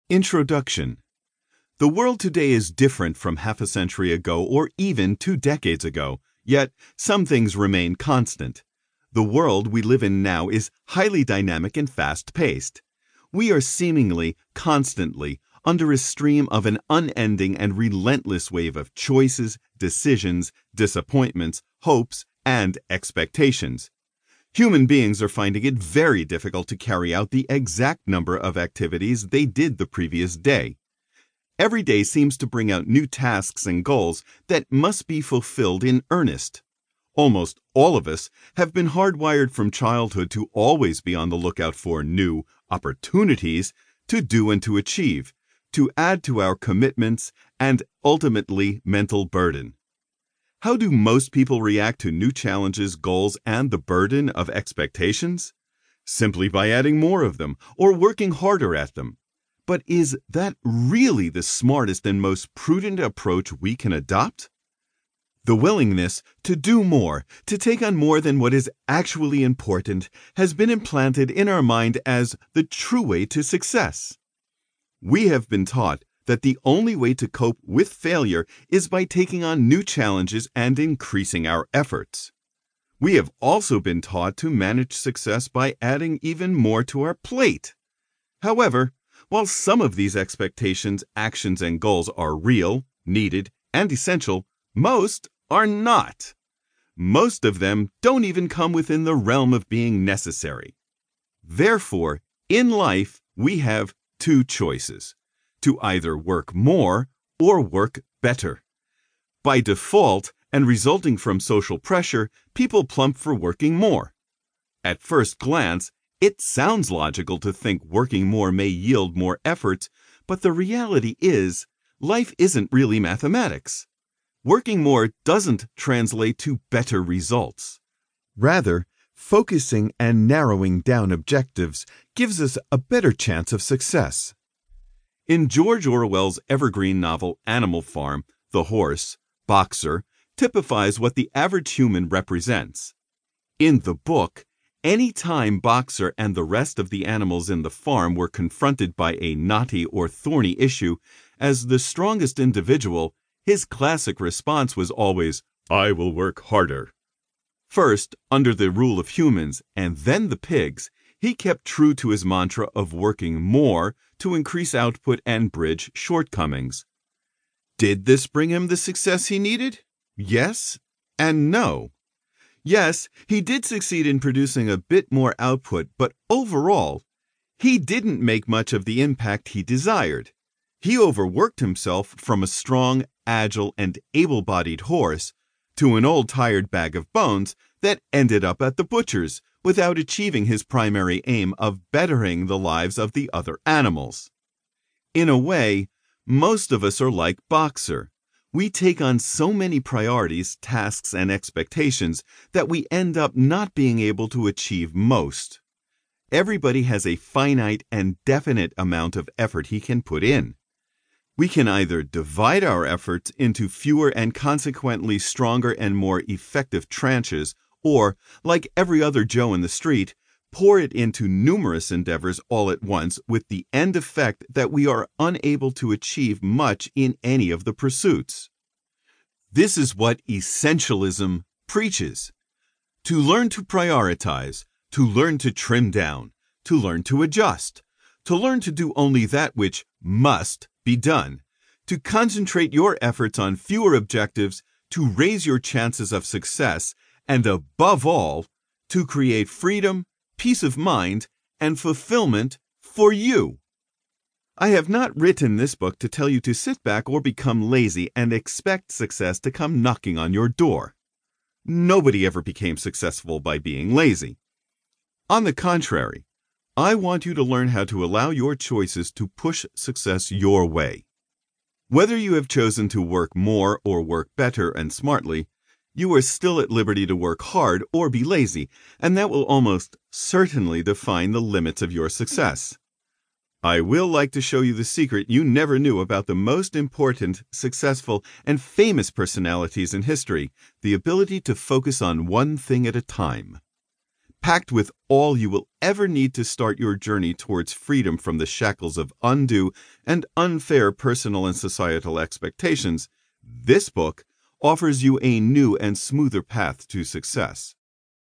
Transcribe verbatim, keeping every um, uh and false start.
Introduction. The world today is different from half a century ago or even two decades ago, yet some things remain constant. The world we live in now is highly dynamic and fast-paced. We are seemingly, constantly, under a stream of an unending and relentless wave of choices, decisions, disappointments, hopes, and expectations. Human beings are finding it very difficult to carry out the exact number of activities they did the previous day. Every day seems to bring out new tasks and goals that must be fulfilled in earnest. Almost all of us have been hardwired from childhood to always be on the lookout for new opportunities to do and to achieve, to add to our commitments and ultimately mental burden. How do most people react to new challenges, goals, and the burden of expectations? Simply by adding more of them or working harder at them. But is that really the smartest and most prudent approach we can adopt? The willingness to do more, to take on more than what is actually important, has been implanted in our mind as the true way to success. We have been taught that the only way to cope with failure is by taking on new challenges and increasing our efforts. We have also been taught to manage success by adding even more to our plate. However, while some of these expectations, actions, and goals are real, needed, and essential, most are not. Most of them don't even come within the realm of being necessary. Therefore, in life, we have two choices: to either work more or work better. By default, and resulting from social pressure, people plump for working more. At first glance, it sounds logical to think working more may yield more efforts, but the reality is, life isn't really mathematics. Working more doesn't translate to better results. Rather, focusing and narrowing down objectives gives us a better chance of success. In George Orwell's evergreen novel Animal Farm, the horse, Boxer, typifies what the average human represents. In the book, any time Boxer and the rest of the animals in the farm were confronted by a knotty or thorny issue, as the strongest individual, his classic response was always, "I will work harder." First, under the rule of humans, and then the pigs, he kept true to his mantra of working more to increase output and bridge shortcomings. Did this bring him the success he needed? Yes and no. Yes, he did succeed in producing a bit more output, but overall, he didn't make much of the impact he desired. He overworked himself from a strong, agile, and able-bodied horse to an old tired bag of bones that ended up at the butcher's without achieving his primary aim of bettering the lives of the other animals. In a way, most of us are like Boxer. We take on so many priorities, tasks, and expectations that we end up not being able to achieve most. Everybody has a finite and definite amount of effort he can put in. We can either divide our efforts into fewer and consequently stronger and more effective tranches, or, like every other Joe in the street, pour it into numerous endeavors all at once with the end effect that we are unable to achieve much in any of the pursuits. This is what essentialism preaches. To learn to prioritize, to learn to trim down, to learn to adjust, to learn to do only that which must be done, to concentrate your efforts on fewer objectives, to raise your chances of success, and above all, to create freedom, peace of mind, and fulfillment for you. I have not written this book to tell you to sit back or become lazy and expect success to come knocking on your door. Nobody ever became successful by being lazy. On the contrary, I want you to learn how to allow your choices to push success your way. Whether you have chosen to work more or work better and smartly, you are still at liberty to work hard or be lazy, and that will almost certainly define the limits of your success. I will like to show you the secret you never knew about the most important, successful, and famous personalities in history, the ability to focus on one thing at a time. Packed with all you will ever need to start your journey towards freedom from the shackles of undue and unfair personal and societal expectations, this book offers you a new and smoother path to success.